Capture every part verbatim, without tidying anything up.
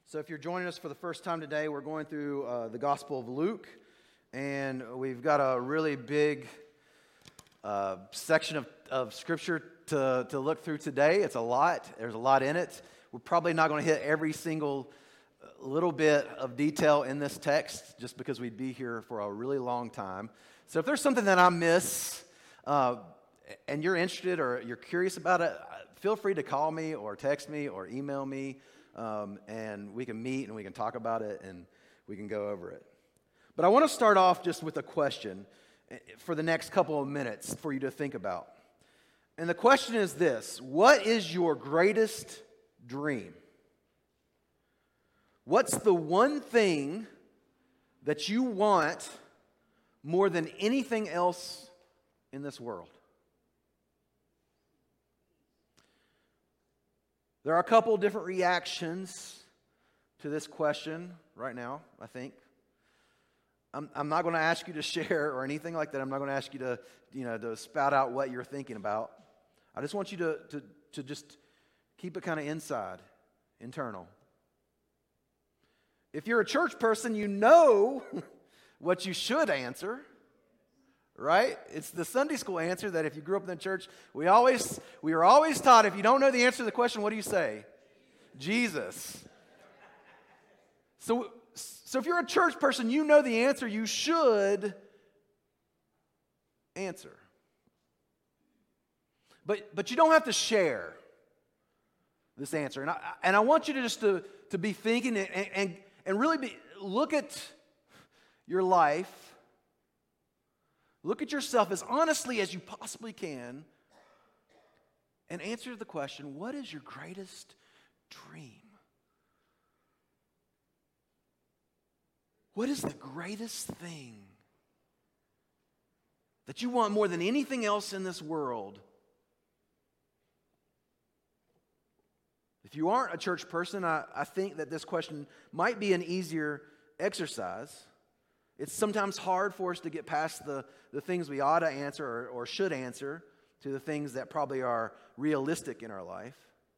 So if you're joining us for the first time today, we're going through uh, the Gospel of Luke, and we've got a really big uh, section of, of Scripture to, to look through today. It's a lot. There's a lot in it. We're probably not going to hit every single little bit of detail in this text, just because we'd be here for a really long time. So if there's something that I miss, uh, and you're interested or you're curious about it, feel free to call me or text me or email me. Um, and we can meet and we can talk about it and we can go over it. But I want to start off just with a question for the next couple of minutes for you to think about. And the question is this: what is your greatest dream? What's the one thing that you want more than anything else in this world? There are a couple different reactions to this question right now, I think. I'm, I'm not going to ask you to share or anything like that. I'm not going to ask you to, you know, to spout out what you're thinking about. I just want you to, to, to just keep it kind of inside, internal. If you're a church person, you know what you should answer. Right? It's the Sunday school answer that if you grew up in the church, we always we are always taught, if you don't know the answer to the question, what do you say? Jesus. So, so if you're a church person, you know the answer. You should answer. But but you don't have to share this answer. And I, and I want you to just to, to be thinking and, and, and really be, look at your life. Look at yourself as honestly as you possibly can and answer the question, what is your greatest dream? What is the greatest thing that you want more than anything else in this world? If you aren't a church person, I, I think that this question might be an easier exercise. It's sometimes hard for us to get past the, the things we ought to answer or, or should answer to the things that probably are realistic in our life.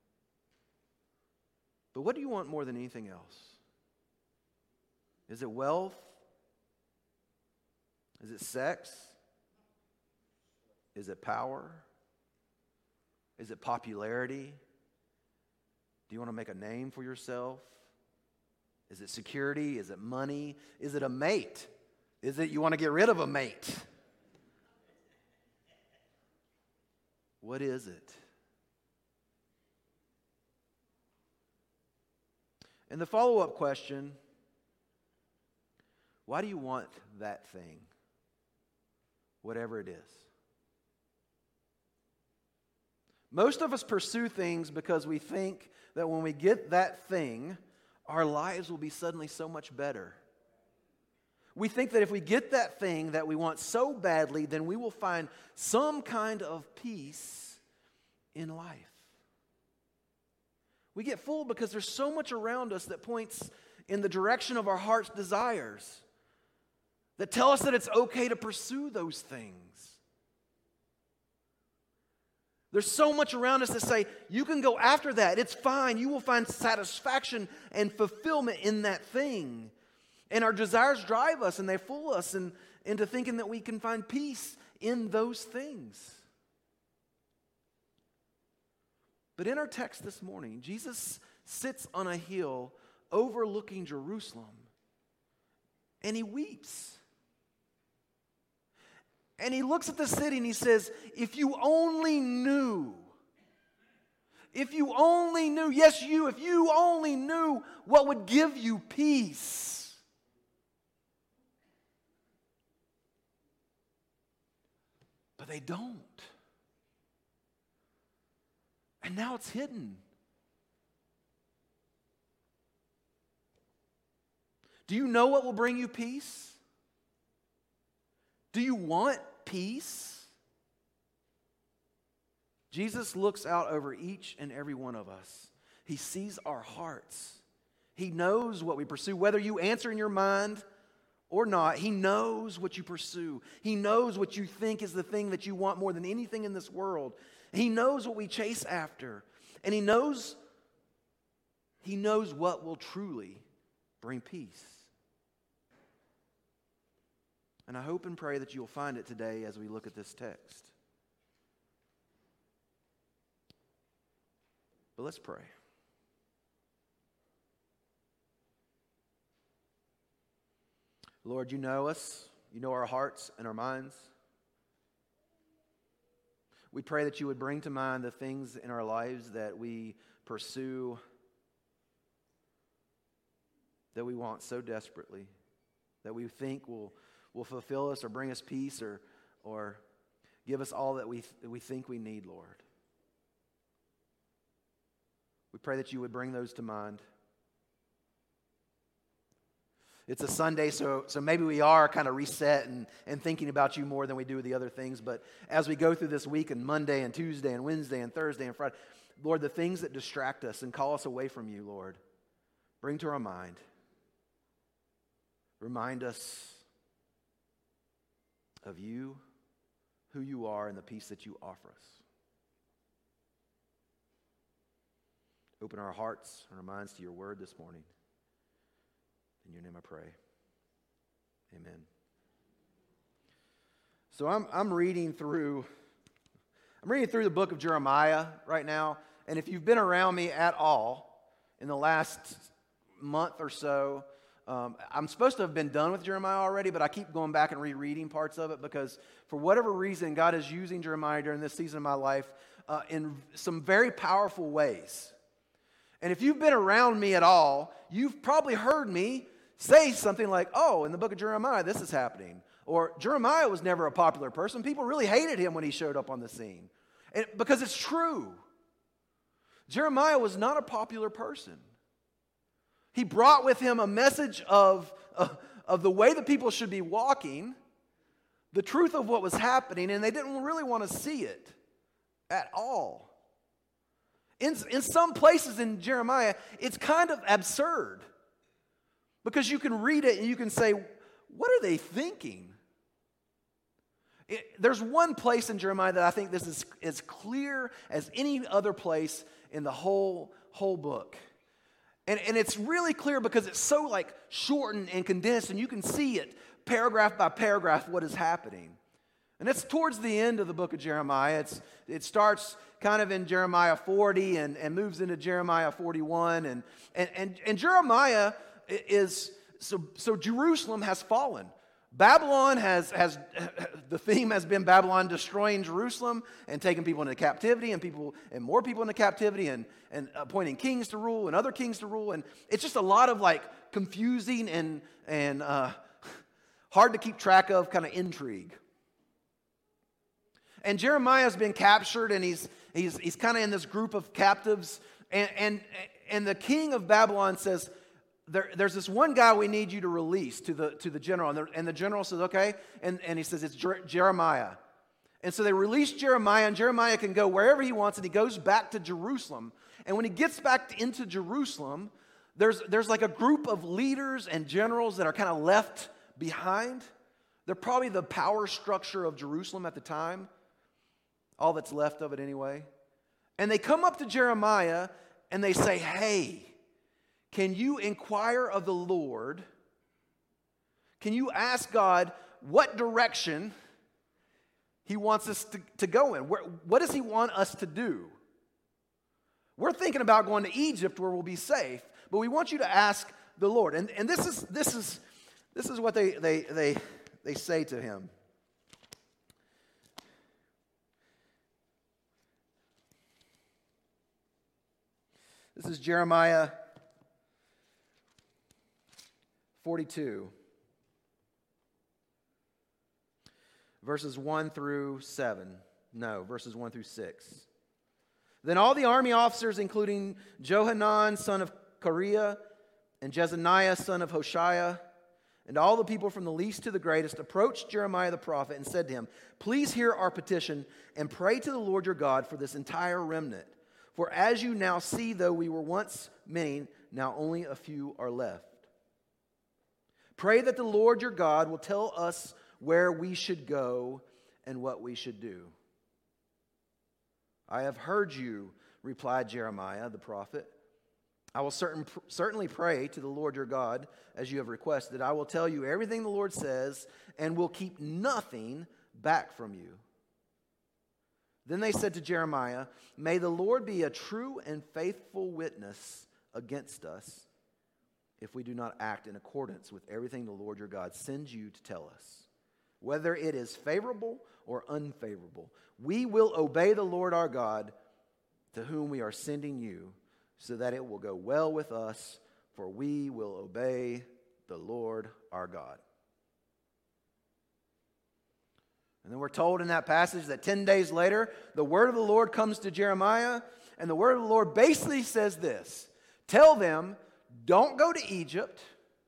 But what do you want more than anything else? Is it wealth? Is it sex? Is it power? Is it popularity? Do you want to make a name for yourself? Is it security? Is it money? Is it a mate? Is it you want to get rid of a mate? What is it? And the follow-up question, why do you want that thing? Whatever it is. Most of us pursue things because we think that when we get that thing, our lives will be suddenly so much better. We think that if we get that thing that we want so badly, then we will find some kind of peace in life. We get fooled because there's so much around us that points in the direction of our heart's desires, that tell us that it's okay to pursue those things. There's so much around us that say, you can go after that. It's fine. You will find satisfaction and fulfillment in that thing. And our desires drive us and they fool us in, into thinking that we can find peace in those things. But in our text this morning, Jesus sits on a hill overlooking Jerusalem and he weeps. And he looks at the city and he says, if you only knew, if you only knew, yes you, if you only knew what would give you peace. But they don't. And now it's hidden. Do you know what will bring you peace? Do you want peace? Jesus looks out over each and every one of us. He sees our hearts. He knows what we pursue. Whether you answer in your mind or not, He knows what you pursue. He knows what you think is the thing that you want more than anything in this world. He knows what we chase after. And He knows He knows what will truly bring peace. And I hope and pray that you'll find it today as we look at this text. But let's pray. Lord, you know us. You know our hearts and our minds. We pray that you would bring to mind the things in our lives that we pursue, that we want so desperately, that we think will, will fulfill us or bring us peace or, or give us all that we, that we think we need, Lord. We pray that you would bring those to mind. It's a Sunday, so, so maybe we are kind of reset and, and thinking about you more than we do the other things. But as we go through this week and Monday and Tuesday and Wednesday and Thursday and Friday, Lord, the things that distract us and call us away from you, Lord, bring to our mind. Remind us of you, who you are, and the peace that you offer us. Open our hearts and our minds to your word this morning. In your name I pray. Amen. So I'm I'm reading through I'm reading through the book of Jeremiah right now, and if you've been around me at all in the last month or so, um, I'm supposed to have been done with Jeremiah already, but I keep going back and rereading parts of it because for whatever reason, God is using Jeremiah during this season of my life uh, in some very powerful ways. And if you've been around me at all, you've probably heard me say something like, oh, in the book of Jeremiah, this is happening. Or Jeremiah was never a popular person. People really hated him when he showed up on the scene. And, because it's true. Jeremiah was not a popular person. He brought with him a message of, of, of the way that people should be walking, the truth of what was happening, and they didn't really want to see it at all. In, in some places in Jeremiah, it's kind of absurd. Because you can read it and you can say, what are they thinking? It, there's one place in Jeremiah that I think this is as clear as any other place in the whole, whole book. And, and it's really clear because it's so like shortened and condensed, and you can see it paragraph by paragraph what is happening. And it's towards the end of the book of Jeremiah. It's, it starts kind of in Jeremiah forty and, and moves into Jeremiah forty-one. And, and, and, and Jeremiah is, so, so Jerusalem has fallen. Babylon has, has, the theme has been Babylon destroying Jerusalem and taking people into captivity and people and more people into captivity and, and appointing kings to rule and other kings to rule. And it's just a lot of like confusing and, and uh, hard to keep track of kind of intrigue. And Jeremiah's been captured, and he's he's he's kind of in this group of captives. And and and the king of Babylon says, there, "There's this one guy we need you to release to the to the general." And the, and the general says, "Okay." And and he says, "It's Jer- Jeremiah." And so they release Jeremiah, and Jeremiah can go wherever he wants, and he goes back to Jerusalem. And when he gets back into Jerusalem, there's there's like a group of leaders and generals that are kind of left behind. They're probably the power structure of Jerusalem at the time. All that's left of it anyway. And they come up to Jeremiah and they say, hey, can you inquire of the Lord? Can you ask God what direction he wants us to, to go in? Where, what does he want us to do? We're thinking about going to Egypt where we'll be safe, but we want you to ask the Lord. And, and this is this is this is what they they they they say to him. This is Jeremiah forty-two, verses one through seven. No, verses one through six. Then all the army officers, including Johanan, son of Kareah, and Jezaniah, son of Hoshea, and all the people from the least to the greatest, approached Jeremiah the prophet and said to him, please hear our petition and pray to the Lord your God for this entire remnant. For as you now see, though we were once many, now only a few are left. Pray that the Lord your God will tell us where we should go and what we should do. I have heard you, replied Jeremiah the prophet. I will certain, certainly pray to the Lord your God, as you have requested. I will tell you everything the Lord says, and will keep nothing back from you. Then they said to Jeremiah, may the Lord be a true and faithful witness against us if we do not act in accordance with everything the Lord your God sends you to tell us. Whether it is favorable or unfavorable, we will obey the Lord our God, to whom we are sending you, so that it will go well with us, for we will obey the Lord our God. And then we're told in that passage that ten days later, the word of the Lord comes to Jeremiah, and the word of the Lord basically says this: tell them, don't go to Egypt.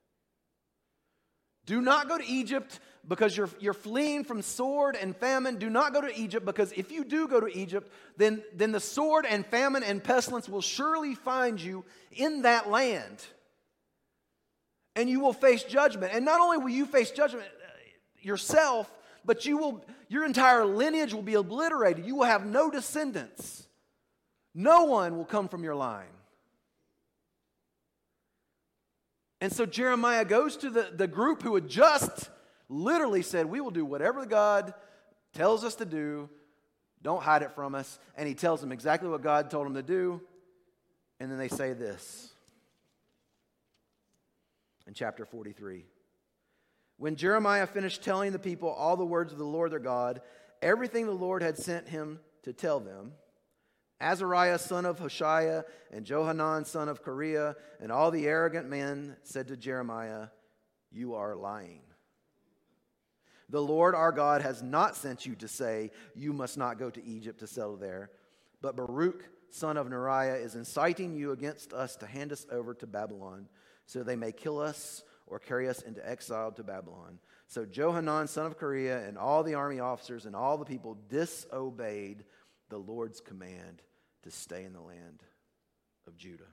Do not go to Egypt because you're, you're fleeing from sword and famine. Do not go to Egypt, because if you do go to Egypt, then, then the sword and famine and pestilence will surely find you in that land. And you will face judgment. And not only will you face judgment yourself, but you will, your entire lineage will be obliterated. You will have no descendants. No one will come from your line. And so Jeremiah goes to the, the group who had just literally said, we will do whatever God tells us to do. Don't hide it from us. And he tells them exactly what God told him to do. And then they say this in chapter forty-three. When Jeremiah finished telling the people all the words of the Lord their God, everything the Lord had sent him to tell them, Azariah son of Hoshaiah and Johanan son of Kareah and all the arrogant men said to Jeremiah, you are lying. The Lord our God has not sent you to say, you must not go to Egypt to settle there. But Baruch son of Neriah is inciting you against us to hand us over to Babylon, so they may kill us or carry us into exile to Babylon. So Johanan son of Kareah and all the army officers and all the people disobeyed the Lord's command to stay in the land of Judah.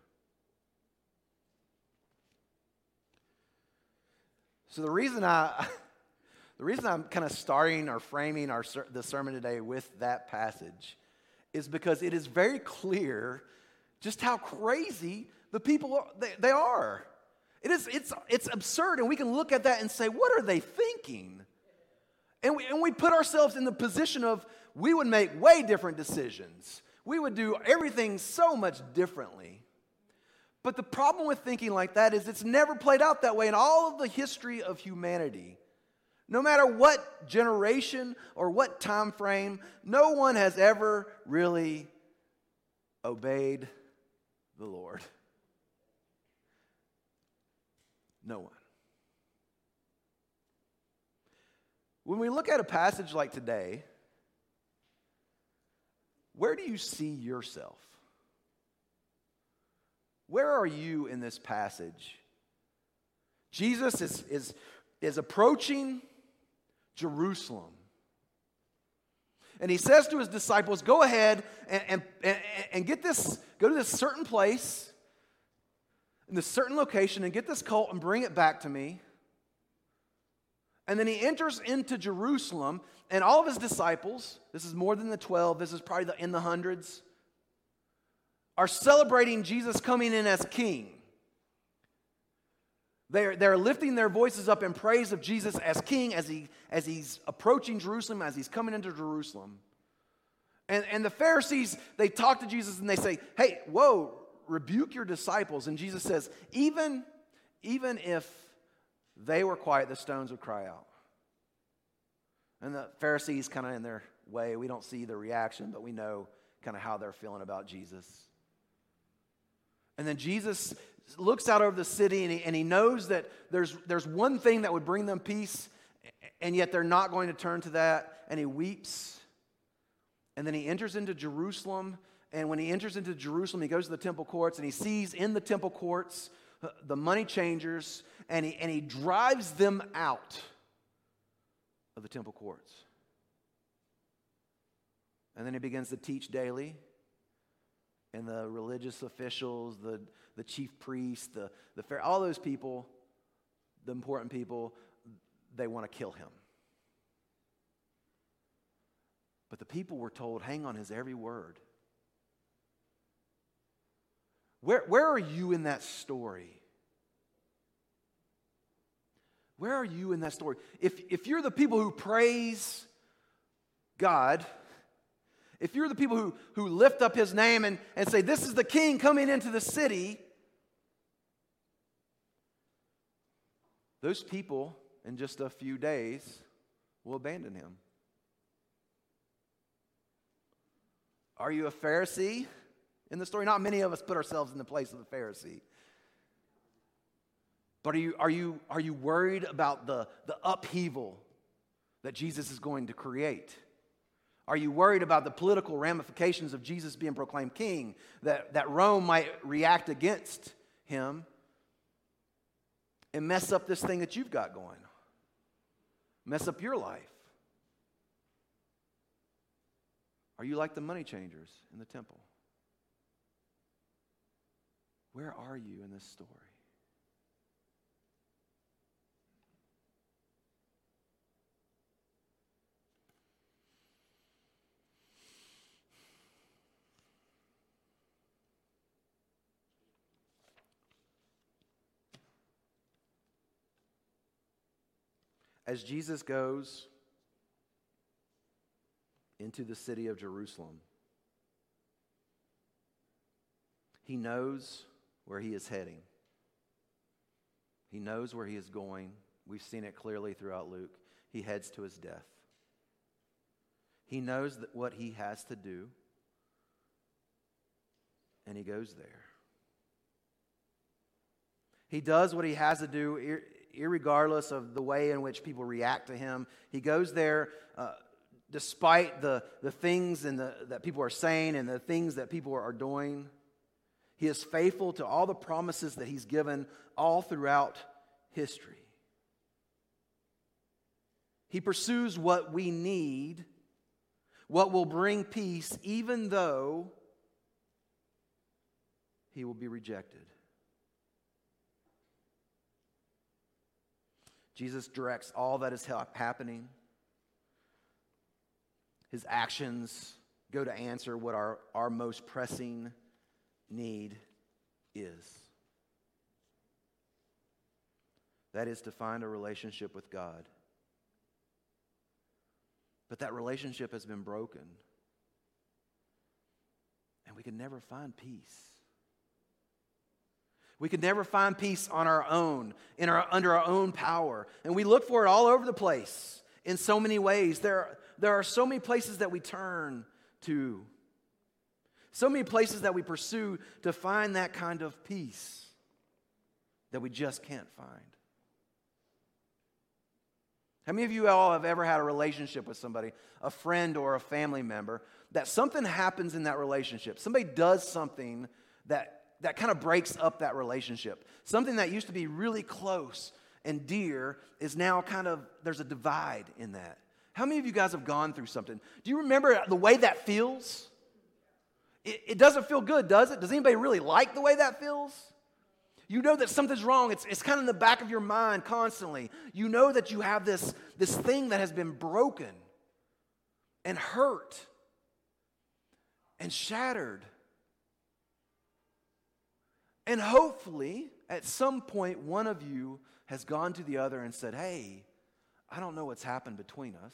So the reason I, the reason I'm kind of starting or framing our the sermon today with that passage is because it is very clear just how crazy the people are, they, they are. It is it's it's absurd, and we can look at that and say, what are they thinking? And we and we put ourselves in the position of we would make way different decisions. We would do everything so much differently. But the problem with thinking like that is it's never played out that way in all of the history of humanity. No matter what generation or what time frame, no one has ever really obeyed the Lord. No one. When we look at a passage like today, where do you see yourself? Where are you in this passage? Jesus is, is, is approaching Jerusalem. And he says to his disciples, go ahead and, and, and, and get this, go to this certain place, in this certain location, and get this colt and bring it back to me. And then he enters into Jerusalem, and all of his disciples, this is more than the twelve, this is probably the, in the hundreds, are celebrating Jesus coming in as king. They're, they're lifting their voices up in praise of Jesus as king as, he, as he's approaching Jerusalem, as he's coming into Jerusalem. And, and the Pharisees, they talk to Jesus and they say, hey, whoa, rebuke your disciples. And Jesus says, even, even if they were quiet, the stones would cry out. And the Pharisees kind of in their way, we don't see the reaction, but we know kind of how they're feeling about Jesus. And then Jesus looks out over the city and he, and he knows that there's, there's one thing that would bring them peace, and yet they're not going to turn to that, and he weeps. And then he enters into Jerusalem, and when he enters into Jerusalem, he goes to the temple courts, and he sees in the temple courts the money changers, and he, and he drives them out of the temple courts. And then he begins to teach daily, and the religious officials, the, the chief priests, the, the all those people, the important people, they want to kill him. But the people were told, hang on his every word. Where, where are you in that story? Where are you in that story? If, if you're the people who praise God, if you're the people who, who lift up his name and, and say, this is the king coming into the city, those people in just a few days will abandon him. Are you a Pharisee in the story? Not many of us put ourselves in the place of the Pharisee. But are you, are you, are you worried about the, the upheaval that Jesus is going to create? Are you worried about the political ramifications of Jesus being proclaimed king, that, that Rome might react against him and mess up this thing that you've got going? Mess up your life? Are you like the money changers in the temple? Where are you in this story? As Jesus goes into the city of Jerusalem, he knows where he is heading. He knows where he is going. We've seen it clearly throughout Luke. He heads to his death. He knows that what he has to do, and he goes there. He does what he has to do irregardless of the way in which people react to him. He goes there uh, despite the, the things and the, that people are saying and the things that people are doing. He is faithful to all the promises that he's given all throughout history. He pursues what we need, what will bring peace, even though he will be rejected. Jesus directs all that is happening. His actions go to answer what our, our most pressing need is. That is to find a relationship with God. But that relationship has been broken. And we can never find peace. We can never find peace on our own, in our, under our own power. And we look for it all over the place in so many ways. There, there are so many places that we turn to. So many places that we pursue to find that kind of peace that we just can't find. How many of you all have ever had a relationship with somebody, a friend or a family member, that something happens in that relationship? Somebody does something that that kind of breaks up that relationship. Something that used to be really close and dear is now kind of, there's a divide in that. How many of you guys have gone through something? Do you remember the way that feels? It, it doesn't feel good, does it? Does anybody really like the way that feels? You know that something's wrong. It's, it's kind of in the back of your mind constantly. You know that you have this, this thing that has been broken and hurt and shattered. And hopefully, at some point, one of you has gone to the other and said, hey, I don't know what's happened between us,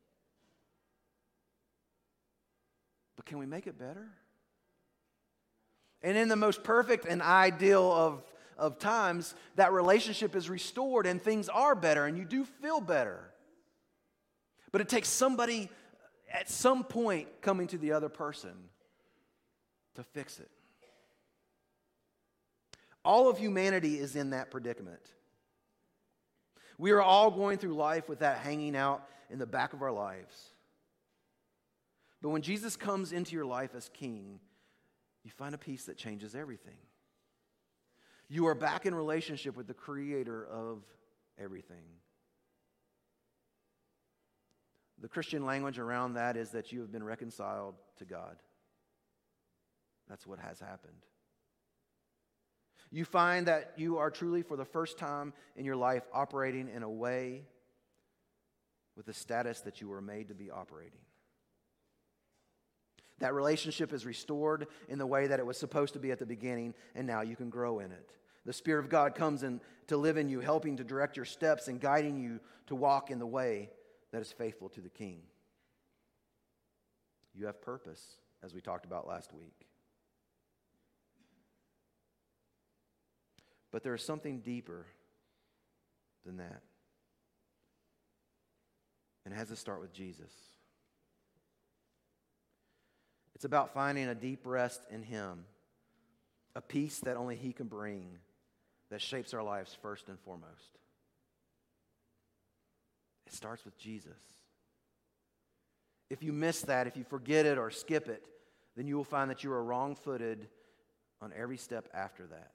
but can we make it better? And in the most perfect and ideal of, of times, that relationship is restored and things are better and you do feel better. But it takes somebody at some point coming to the other person to fix it. All of humanity is in that predicament. We are all going through life with that hanging out in the back of our lives. But when Jesus comes into your life as king, you find a peace that changes everything. You are back in relationship with the creator of everything. The Christian language around that is that you have been reconciled to God. That's what has happened. You find that you are truly, for the first time in your life, operating in a way with the status that you were made to be operating. That relationship is restored in the way that it was supposed to be at the beginning, and now you can grow in it. The Spirit of God comes in to live in you, helping to direct your steps and guiding you to walk in the way that is faithful to the King. You have purpose, as we talked about last week. But there is something deeper than that. And it has to start with Jesus. It's about finding a deep rest in Him, a peace that only He can bring, that shapes our lives first and foremost. It starts with Jesus. If you miss that, if you forget it or skip it, then you will find that you are wrong-footed on every step after that.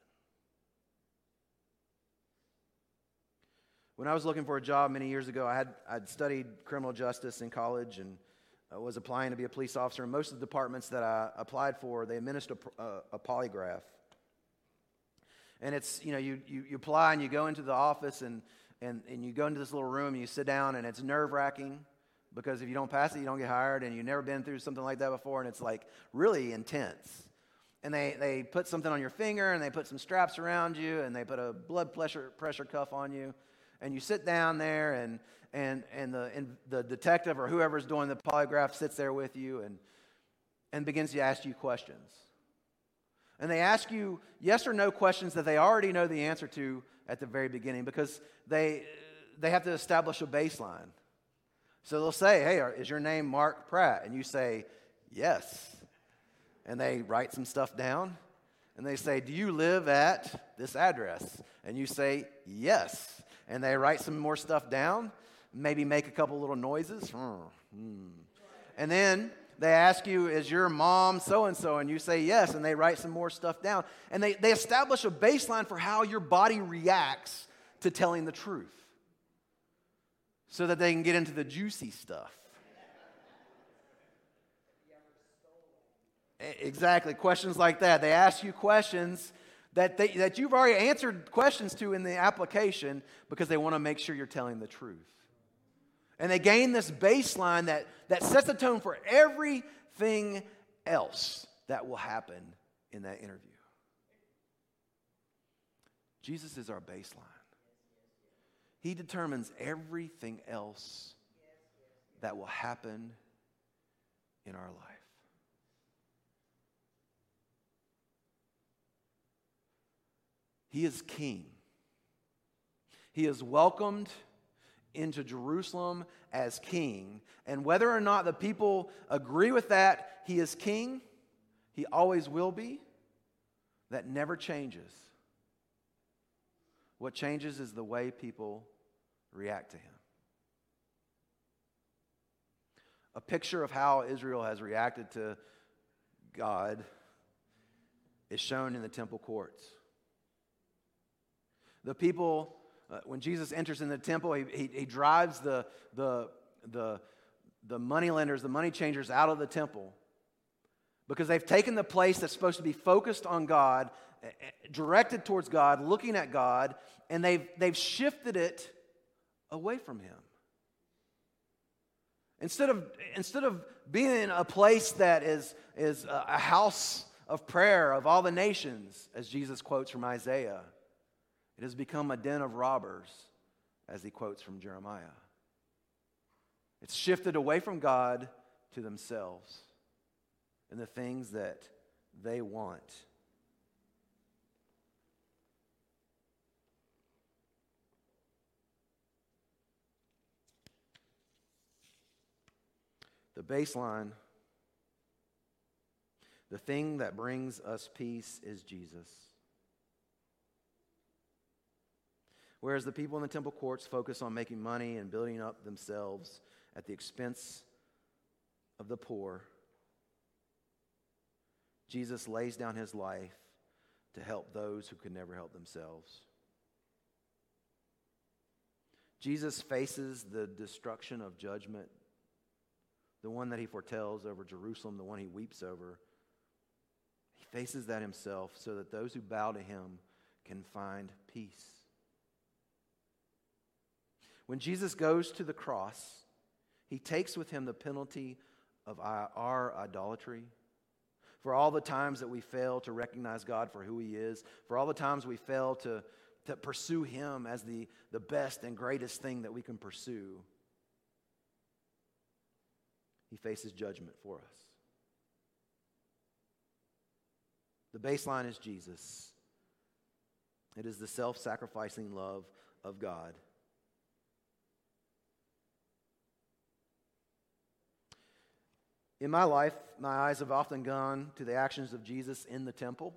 When I was looking for a job many years ago, I had I'd studied criminal justice in college and I was applying to be a police officer. And most of the departments that I applied for, they administer a, a, a polygraph. And it's, you know, you, you, you apply and you go into the office and, and, and you go into this little room and you sit down, and it's nerve-wracking because if you don't pass it, you don't get hired, and you've never been through something like that before, and it's like really intense. And they, they put something on your finger, and they put some straps around you, and they put a blood pressure pressure cuff on you. And you sit down there, and and and the and the detective or whoever's doing the polygraph sits there with you and and begins to ask you questions. And they ask you yes or no questions that they already know the answer to at the very beginning, because they they have to establish a baseline. So they'll say, "Hey, is your name Mark Pratt?" And you say, "Yes." And they write some stuff down, and they say, "Do you live at this address?" And you say, "Yes." And they write some more stuff down, maybe make a couple little noises. Hmm. And then they ask you, is your mom so-and-so? And you say yes, and they write some more stuff down. And they, they establish a baseline for how your body reacts to telling the truth so that they can get into the juicy stuff. Exactly, questions like that. They ask you questions that they, that you've already answered questions to in the application because they want to make sure you're telling the truth. And they gain this baseline that, that sets the tone for everything else that will happen in that interview. Jesus is our baseline. He determines everything else that will happen in our life. He is king. He is welcomed into Jerusalem as king. And whether or not the people agree with that, he is king. He always will be. That never changes. What changes is the way people react to him. A picture of how Israel has reacted to God is shown in the temple courts. The people, uh, when Jesus enters in the temple, he, he, he drives the, the, the, the moneylenders, the money changers out of the temple because they've taken the place that's supposed to be focused on God, directed towards God, looking at God, and they've, they've shifted it away from him. Instead of, instead of being in a place that is, is a house of prayer of all the nations, as Jesus quotes from Isaiah, it has become a den of robbers, as he quotes from Jeremiah. It's shifted away from God to themselves and the things that they want. The baseline, the thing that brings us peace is Jesus. Whereas the people in the temple courts focus on making money and building up themselves at the expense of the poor, Jesus lays down his life to help those who could never help themselves. Jesus faces the destruction of judgment, the one that he foretells over Jerusalem, the one he weeps over. He faces that himself so that those who bow to him can find peace. When Jesus goes to the cross, he takes with him the penalty of our, our idolatry, for all the times that we fail to recognize God for who He is, for all the times we fail to, to pursue Him as the, the best and greatest thing that we can pursue. He faces judgment for us. The baseline is Jesus. It is the self-sacrificing love of God. In my life, my eyes have often gone to the actions of Jesus in the temple.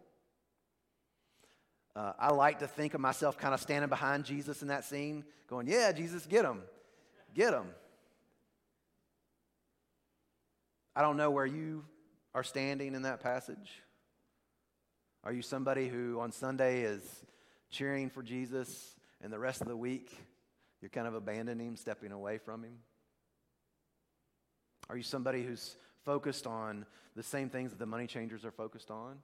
Uh, I like to think of myself kind of standing behind Jesus in that scene, going, yeah, Jesus, get him. Get him. I don't know where you are standing in that passage. Are you somebody who on Sunday is cheering for Jesus and the rest of the week you're kind of abandoning him, stepping away from him? Are you somebody who's focused on the same things that the money changers are focused on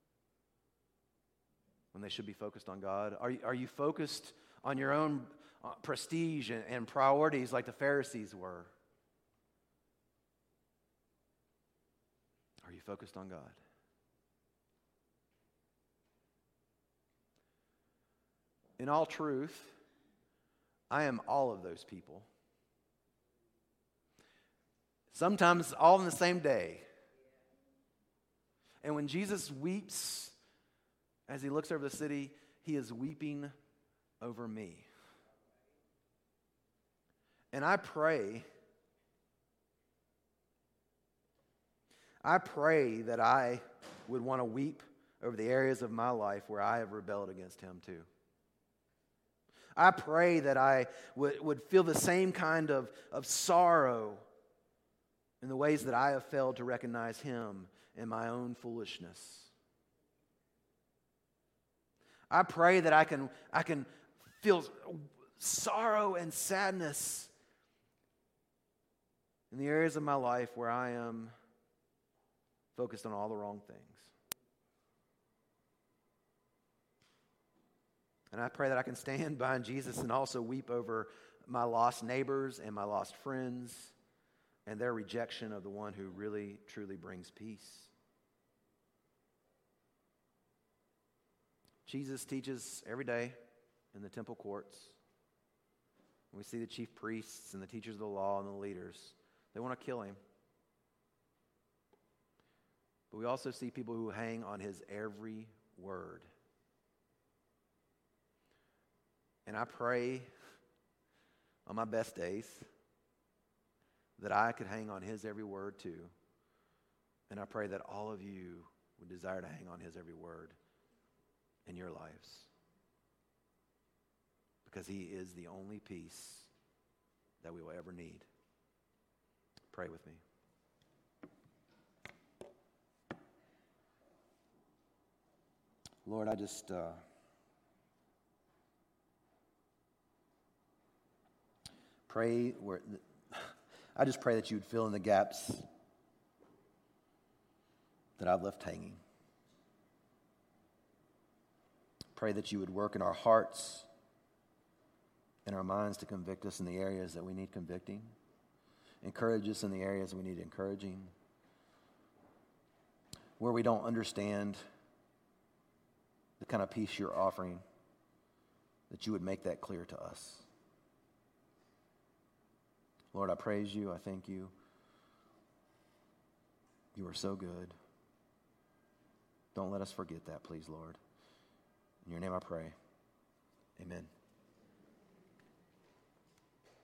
when they should be focused on God? Are you, are you focused on your own uh, prestige and, and priorities like the Pharisees were? Are you focused on God? In all truth, I am all of those people. Sometimes all in the same day. And when Jesus weeps as he looks over the city, he is weeping over me. And I pray, I pray that I would want to weep over the areas of my life where I have rebelled against him too. I pray that I would, would feel the same kind of, of sorrow in the ways that I have failed to recognize him in my own foolishness. I pray that I can, I can feel sorrow and sadness in the areas of my life where I am focused on all the wrong things. And I pray that I can stand behind Jesus and also weep over my lost neighbors and my lost friends and their rejection of the one who really, truly brings peace. Jesus teaches every day in the temple courts. We see the chief priests and the teachers of the law and the leaders. They want to kill him. But we also see people who hang on his every word. And I pray on my best days that I could hang on his every word too. And I pray that all of you would desire to hang on his every word in your lives. Because he is the only peace that we will ever need. Pray with me. Lord, I just... Uh, Pray where I just pray that you would fill in the gaps that I've left hanging. Pray that you would work in our hearts and our minds to convict us in the areas that we need convicting. Encourage us in the areas we need encouraging. Where we don't understand the kind of peace you're offering, that you would make that clear to us. Lord, I praise you. I thank you. You are so good. Don't let us forget that, please, Lord. In your name I pray. Amen.